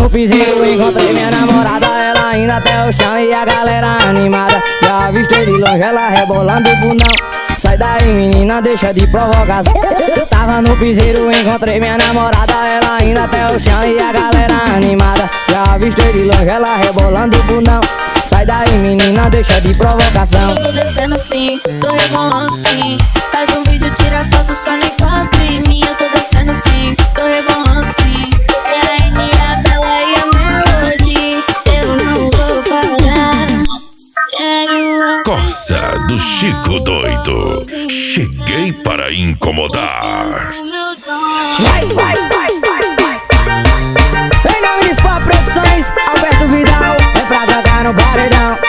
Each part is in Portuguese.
no piseiro, encontrei minha namorada, ela indo até o chão e a galera animada. Já avistei de longe ela rebolando o bundão. Sai daí menina, deixa de provocação. Eu tava no piseiro, encontrei minha namorada, ela indo até o chão e a galera animada. Já avistei de longe ela rebolando o bundão. Sai daí menina, deixa de provocação. Eu tô descendo assim, tô rebolando sim. Faz um vídeo, tira foto, só não encosta em mim. Eu tô descendo assim, tô rebolando sim. É a N, a Bela e a Melody. Eu não vou parar. Quero Coça do Chico Doido. Cheguei para incomodar. Vai, vai, vai, vai, vai. Em nome de Fá Produções, Alberto Vidal, é pra jogar no paredão.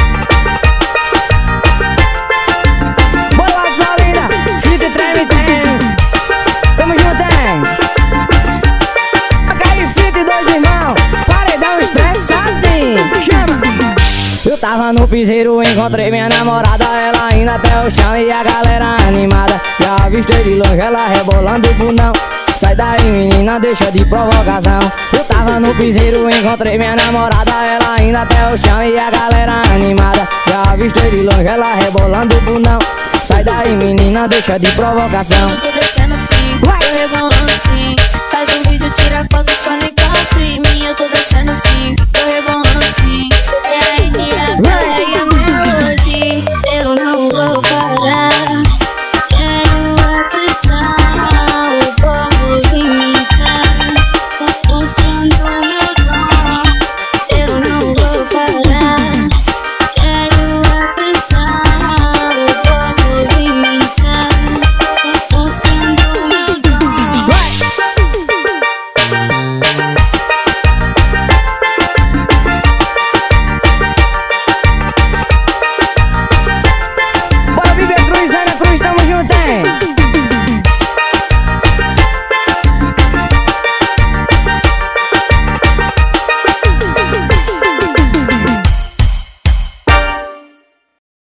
Boa Saulina, fita e treme tem. Tamo junto, hein? Aqui fita e dois irmãos, paredão estressadinho. Chama! Eu tava no piseiro, encontrei minha namorada, ela indo até o chão e a galera animada. Já avistei de longe ela rebolando o bundão. Sai daí menina, deixa de provocação. Eu tava no piseiro, encontrei minha namorada, ela indo até o chão e a galera animada. Já avistei de longe ela rebolando o bundão. Sai daí menina, deixa de provocação. Eu tô descendo assim, tô rebolando sim. Faz um vídeo, tira foto, só não encosta em mim. Eu tô descendo assim, tô rebolando